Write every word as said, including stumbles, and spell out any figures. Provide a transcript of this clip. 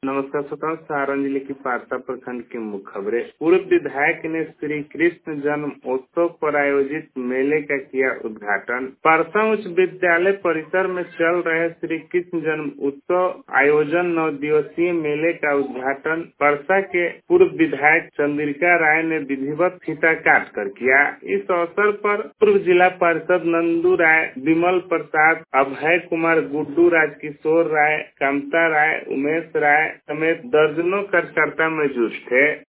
नमस्कार श्रोताओं, सारण जिले की पारसा प्रखंड की मुख्य खबरें। पूर्व विधायक ने श्री कृष्ण जन्म उत्सव पर आयोजित मेले का किया उद्घाटन। पारसा उच्च विद्यालय परिसर में चल रहे श्री कृष्ण जन्म उत्सव आयोजन नौ दिवसीय मेले का उद्घाटन पारसा के पूर्व विधायक चंद्रिका राय ने विधिवत फीता काट कर किया। इस अवसर पर पूर्व जिला पार्षद नंदू राय, विमल प्रसाद, अभय कुमार, गुड्डू, राजकिशोर राय, कामता राय, उमेश राय समेत दर्जनों कार्यकर्ता मौजूद थे।